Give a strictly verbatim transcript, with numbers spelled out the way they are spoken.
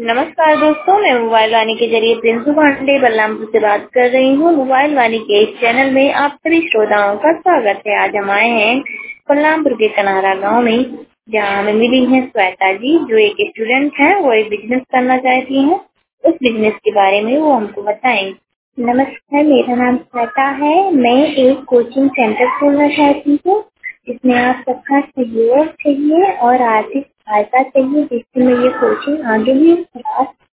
नमस्कार दोस्तों, मैं मोबाइल वाणी के जरिए प्रिंसू पांडे बलरामपुर से बात कर रही हूँ। मोबाइल वाणी के इस चैनल में आप सभी श्रोताओं का स्वागत है। आज हम आए हैं बलरामपुर के कनारा गांव में, जहाँ हमें मिली है श्वेता जी, जो एक स्टूडेंट हैं। वो एक बिजनेस करना चाहती हैं। उस बिजनेस के बारे में वो हमको बताएंगे। नमस्कार, मेरा नाम श्वेता है। मैं एक कोचिंग सेंटर खोलना चाहती हूँ, जिसमें आप सबका सहयोग चाहिए और आर्थिक सहायता चाहिए, जिससे मैं ये कोचिंग आगे भी बढ़ा